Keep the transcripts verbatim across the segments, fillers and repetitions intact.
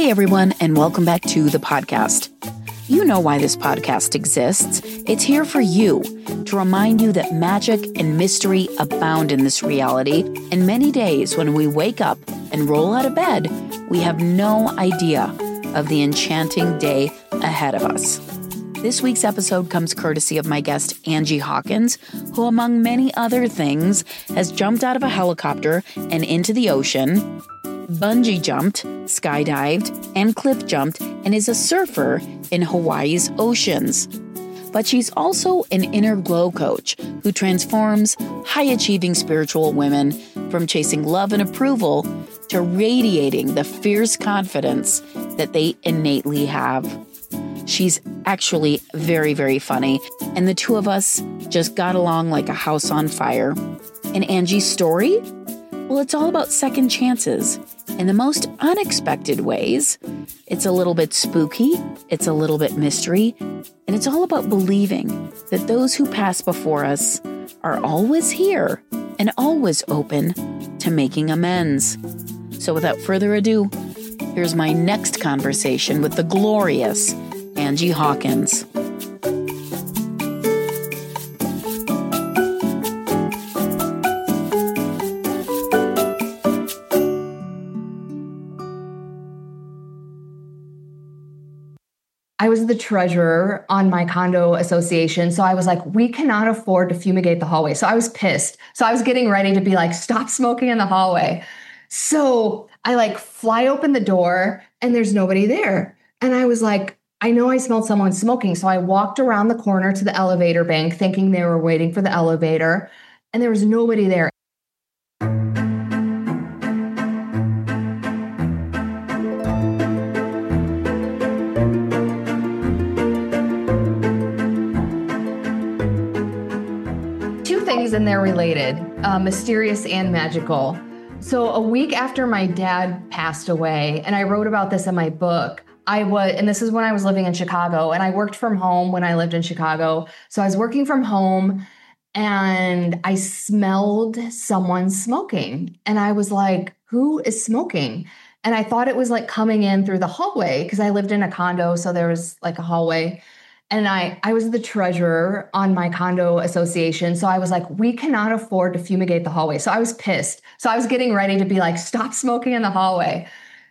everyone, and welcome back to the podcast. You know why this podcast exists. It's here for you, to remind you that magic and mystery abound in this reality, and many days when we wake up and roll out of bed, we have no idea of the enchanting day ahead of us. This week's episode comes courtesy of my guest, Angie Hawkins, who, among many other things, has jumped out of a helicopter and into the ocean, bungee jumped, skydived, and cliff jumped, and is a surfer in Hawaii's oceans. But she's also an inner glow coach who transforms high-achieving spiritual women from chasing love and approval to radiating the fierce confidence that they innately have. She's actually very, very funny, and the two of us just got along like a house on fire. And Angie's story? Well, it's all about second chances in the most unexpected ways. It's a little bit spooky, it's a little bit mystery, and it's all about believing that those who pass before us are always here and always open to making amends. So without further ado, here's my next conversation with the glorious Angie Hawkins. I was the treasurer on my condo association. So I was like, we cannot afford to fumigate the hallway. So I was pissed. So I was getting ready to be like, stop smoking in the hallway. So I like fly open the door and there's nobody there. And I was like, I know I smelled someone smoking. So I walked around the corner to the elevator bank thinking they were waiting for the elevator and there was nobody there. And they're related, uh, mysterious and magical. So a week after my dad passed away, and I wrote about this in my book, I was, and this is when I was living in Chicago, and I worked from home when I lived in Chicago. So I was working from home and I smelled someone smoking. And I was like, who is smoking? And I thought it was like coming in through the hallway because I lived in a condo. So there was like a hallway. And I, I was the treasurer on my condo association. So I was like, we cannot afford to fumigate the hallway. So I was pissed. So I was getting ready to be like, stop smoking in the hallway.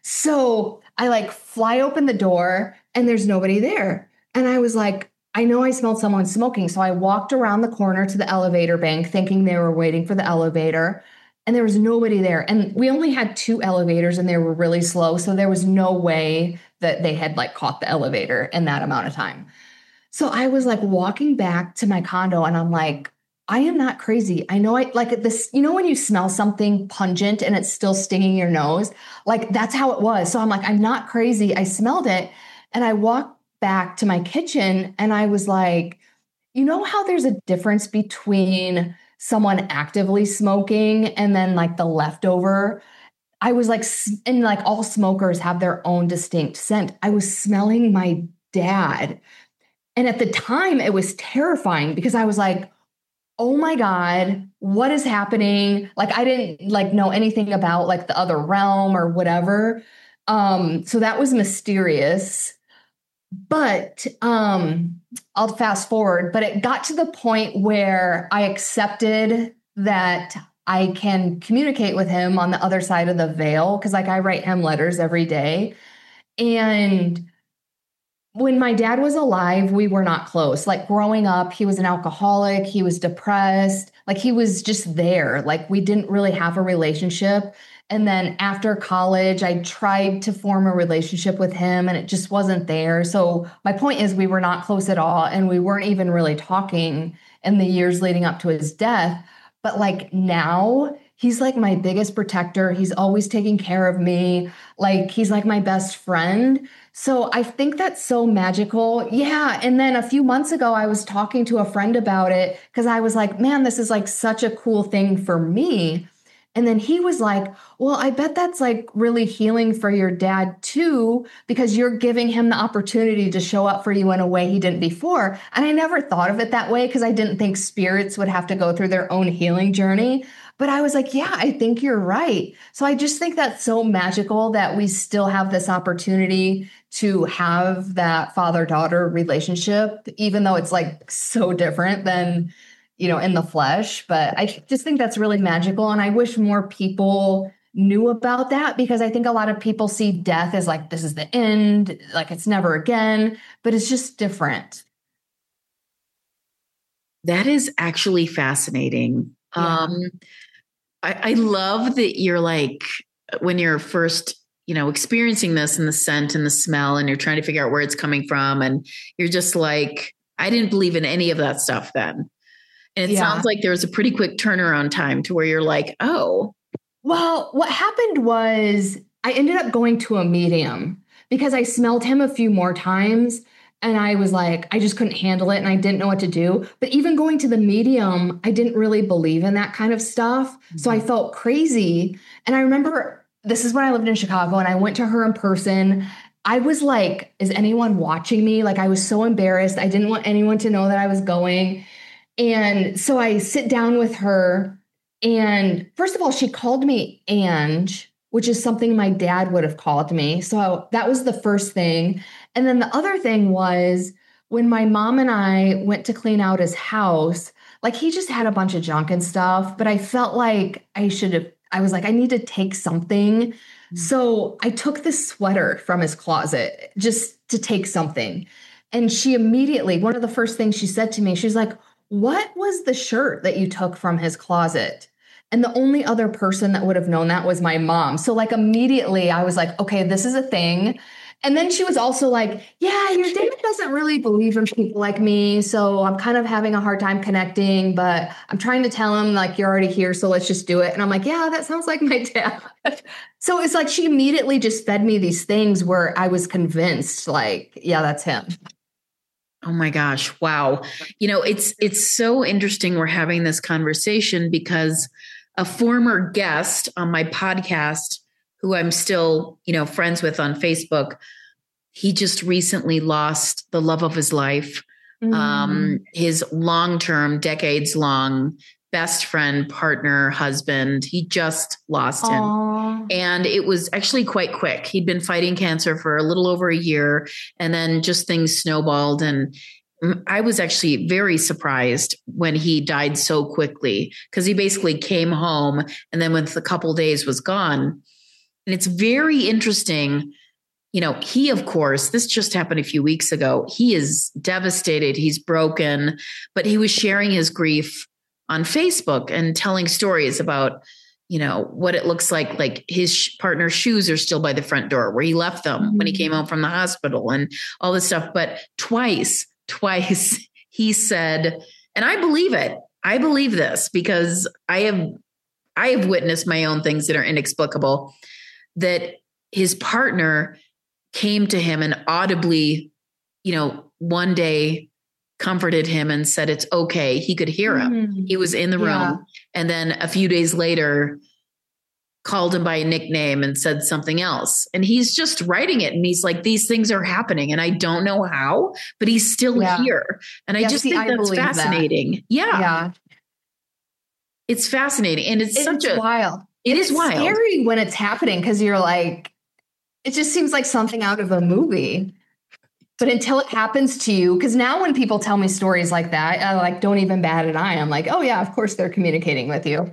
So I like fly open the door and there's nobody there. And I was like, I know I smelled someone smoking. So I walked around the corner to the elevator bank thinking they were waiting for the elevator. And there was nobody there. And we only had two elevators and they were really slow. So there was no way that they had like caught the elevator in that amount of time. So I was like walking back to my condo and I'm like, I am not crazy. I know I like this, you know, when you smell something pungent and it's still stinging your nose, like that's how it was. So I'm like, I'm not crazy. I smelled it. And I walked back to my kitchen and I was like, you know how there's a difference between someone actively smoking and then like the leftover? I was like, and like all smokers have their own distinct scent. I was smelling my dad. And at the time, it was terrifying because I was like, oh my God, what is happening? Like, I didn't like know anything about like the other realm or whatever. Um, so that was mysterious. But um, I'll fast forward, but it got to the point where I accepted that I can communicate with him on the other side of the veil because like I write him letters every day. And when my dad was alive, we were not close. Like growing up, he was an alcoholic. He was depressed. Like he was just there. Like we didn't really have a relationship. And then after college, I tried to form a relationship with him and it just wasn't there. So my point is we were not close at all. And we weren't even really talking in the years leading up to his death. But like now, he's like my biggest protector. He's always taking care of me. Like he's like my best friend. So I think that's so magical. Yeah. And then a few months ago, I was talking to a friend about it because I was like, man, this is like such a cool thing for me. And then he was like, well, I bet that's like really healing for your dad too, because you're giving him the opportunity to show up for you in a way he didn't before. And I never thought of it that way because I didn't think spirits would have to go through their own healing journey. But I was like, yeah, I think you're right. So I just think that's so magical that we still have this opportunity to have that father-daughter relationship, even though it's like so different than, you know, in the flesh. But I just think that's really magical. And I wish more people knew about that, because I think a lot of people see death as like, this is the end, like it's never again, but it's just different. That is actually fascinating. Yeah. Um, I, I love that you're like, when you're first, you know, experiencing this and the scent and the smell, and you're trying to figure out where it's coming from. And you're just like, I didn't believe in any of that stuff then. And it yeah. sounds like there was a pretty quick turnaround time to where you're like, oh. Well, what happened was I ended up going to a medium because I smelled him a few more times. And I was like, I just couldn't handle it and I didn't know what to do. But even going to the medium, I didn't really believe in that kind of stuff. Mm-hmm. So I felt crazy. And I remember this is when I lived in Chicago and I went to her in person. I was like, is anyone watching me? Like, I was so embarrassed. I didn't want anyone to know that I was going. And so I sit down with her. And first of all, she called me Ange, which is something my dad would have called me. So that was the first thing. And then the other thing was when my mom and I went to clean out his house, like he just had a bunch of junk and stuff, but I felt like I should have, I was like, I need to take something. Mm-hmm. So I took this sweater from his closet just to take something. And she immediately, one of the first things she said to me, she's like, what was the shirt that you took from his closet? And the only other person that would have known that was my mom. So like immediately I was like, okay, this is a thing. And then she was also like, yeah, your dad doesn't really believe in people like me. So I'm kind of having a hard time connecting, but I'm trying to tell him like, you're already here. So let's just do it. And I'm like, yeah, that sounds like my dad. So it's like, she immediately just fed me these things where I was convinced like, yeah, that's him. Oh my gosh. Wow. You know, it's, it's so interesting. We're having this conversation because a former guest on my podcast, who I'm still, you know, friends with on Facebook, he just recently lost the love of his life. Mm. Um, his long-term, decades-long best friend, partner, husband. He just lost him. Aww. And it was actually quite quick. He'd been fighting cancer for a little over a year, and then just things snowballed. And I was actually very surprised when he died so quickly, because he basically came home and then with a couple days was gone. And it's very interesting. You know, he, of course, this just happened a few weeks ago. He is devastated. He's broken, but he was sharing his grief on Facebook and telling stories about, you know, what it looks like. Like his partner's shoes are still by the front door where he left them mm-hmm. when he came home from the hospital and all this stuff. But twice, twice he said, and I believe it. I believe this because I have, I have witnessed my own things that are inexplicable, that his partner came to him and audibly, you know, one day comforted him and said, it's okay. He could hear him. Mm-hmm. He was in the room. Yeah. And then a few days later called him by a nickname and said something else. And he's just writing it. And he's like, these things are happening and I don't know how, but he's still yeah. here. And I yeah, just see, think I that's fascinating. That. Yeah. Yeah. It's fascinating. And it's, it's such a wild. It it's is wild. Scary when it's happening, because you're like, it just seems like something out of a movie. But until it happens to you, because now when people tell me stories like that, I like don't even bat an eye. I'm like, oh yeah, of course they're communicating with you.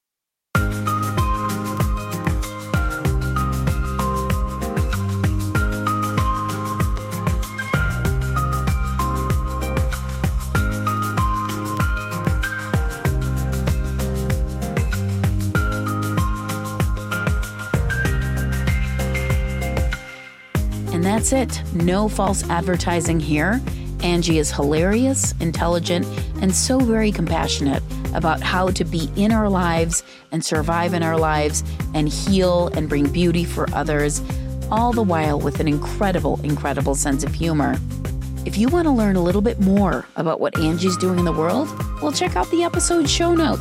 That's it. No false advertising here. Angie is hilarious, intelligent, and so very compassionate about how to be in our lives and survive in our lives and heal and bring beauty for others, all the while with an incredible, incredible sense of humor. If you want to learn a little bit more about what Angie's doing in the world, well, check out the episode show notes.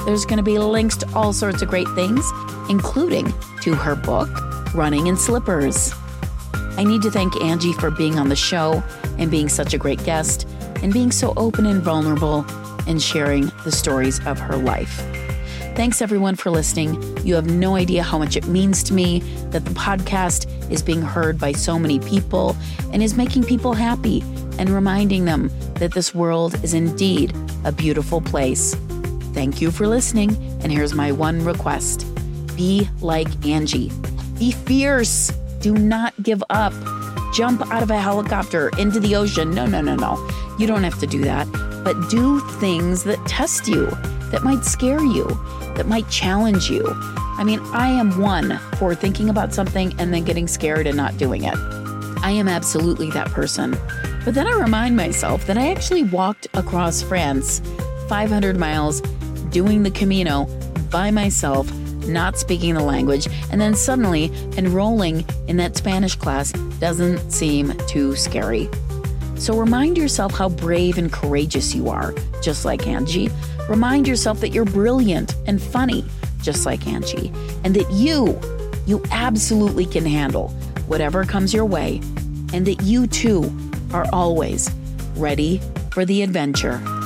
there's going to be links to all sorts of great things, including to her book, Running in Slippers. I need to thank Angie for being on the show and being such a great guest and being so open and vulnerable and sharing the stories of her life. Thanks everyone for listening. You have no idea how much it means to me that the podcast is being heard by so many people and is making people happy and reminding them that this world is indeed a beautiful place. Thank you for listening. And here's my one request. Be like Angie. Be fierce. Do not give up. Jump out of a helicopter into the ocean. No, no, no, no. You don't have to do that. But do things that test you, that might scare you, that might challenge you. I mean, I am one for thinking about something and then getting scared and not doing it. I am absolutely that person. But then I remind myself that I actually walked across France, five hundred miles, doing the Camino by myself, not speaking the language, and then suddenly enrolling in that Spanish class doesn't seem too scary. So remind yourself how brave and courageous you are, just like Angie. Remind yourself that you're brilliant and funny, just like Angie, and that you, you absolutely can handle whatever comes your way, and that you too are always ready for the adventure.